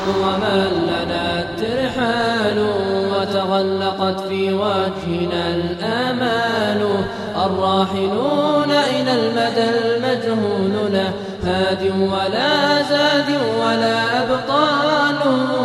ومن لنا الترحال وتغلقت في وجهنا الآمال. الراحلون إلى المدى المجهول لا هاد ولا زاد ولا أبطال.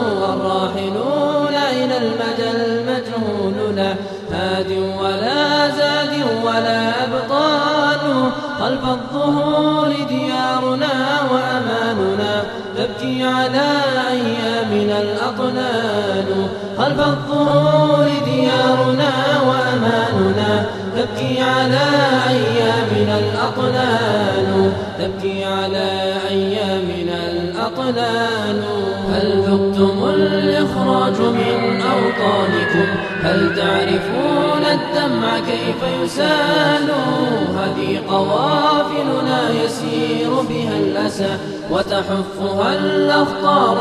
الراحلون إلى المدى المجهول لا هاد ولا زاد ولا أبطال. خلف الظهور ديارنا وأماننا تبكي على أيامنا الأطلال. خلف الظهور ديارنا وأماننا تبكي على أيامنا الأطلال. تبكي على أيامنا الأطلال. هل ذقتم الإخراج من أوطانكم؟ هل تعرفون الدمع كيف يسال؟ هذه قوافلنا يسير بها الأسى وتحفها الأخطار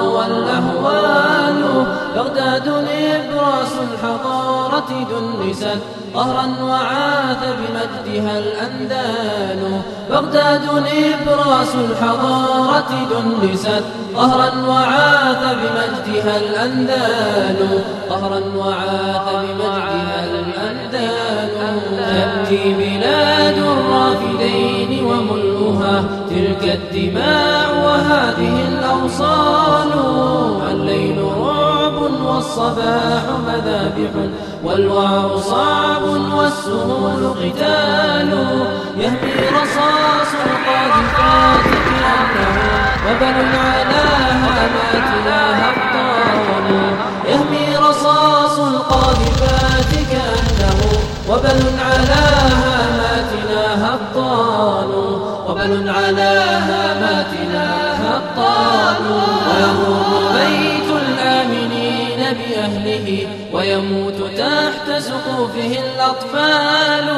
والأهوال. بغداد نبراس الحضارة دنست قهرا وعاث بمجدها الأندال. بغداد نبراس الحضارة دنست قهرا وعاث بمجدها الأندال. قهرا وعاث بمجدها الأندال. تبكي بلاد الرافدين وملؤها تلك الدماء وهذه الأوصال. الليل رعب والصباح مذابح والوعر صعب والسهول قتال. يهمي رصاص القاذفات كأنه وبل على هاماتنا هبطان. يهمي رصاص القاذفات كأنه وبل على هاماتنا هبطان. وبل على هاماتنا هبطان. ويمر بيت الآمنين بأهله ويموت تحت سقوفه الأطفال.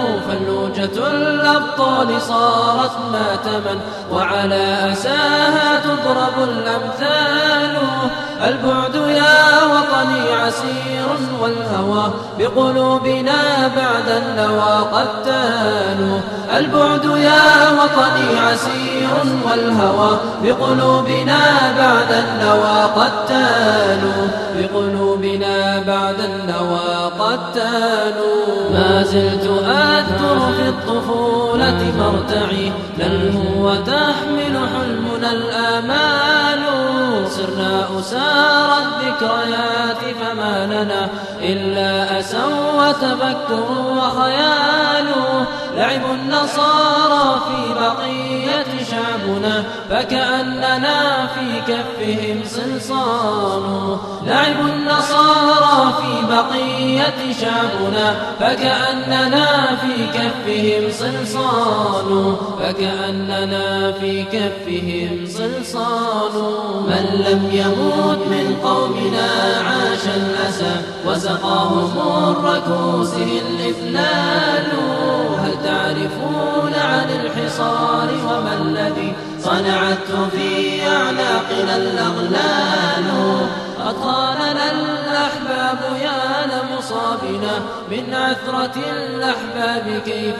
فلوجة الأبطال صارت ماتما وعلى أساها تضرب الأمثال. البعد يا وطني عسير والهوى بقلوبنا بعد النوى قتال. البعد يا وطني عسير والهوى بقلوبنا بعد النوى قتال. بقلوبنا بعد النوى قتال. ما زلت أذكر في الطفولة مرتعي نلهو وتحمل حلمنا الآمال. صرنا أسار الذكريات فما لنا إلا أسى وتفكر وخيال. لعب النصارى في بقية شعبنا فكأننا في كفهم صلصال. لعب النصارى في بقية شعبنا فكأننا في كفهم صلصال. فكأننا في كفهم صلصال. من لم يموت من قومنا عاش الأسى وسقاه مر كوسه الإفلال. هل تعرفون عن الحصار وما الذي صنعته في أعناقنا الأغلال؟ قد خاننا الأحباب يا لمصابنا من عثرة الأحباب كيف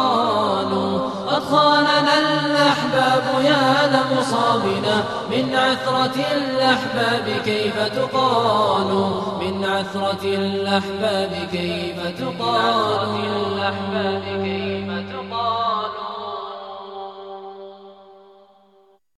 تقال. قد خاننا الأحباب يا لمصابنا من عثرة الأحباب كيف تقال. من عثرة الأحباب كيف تقال.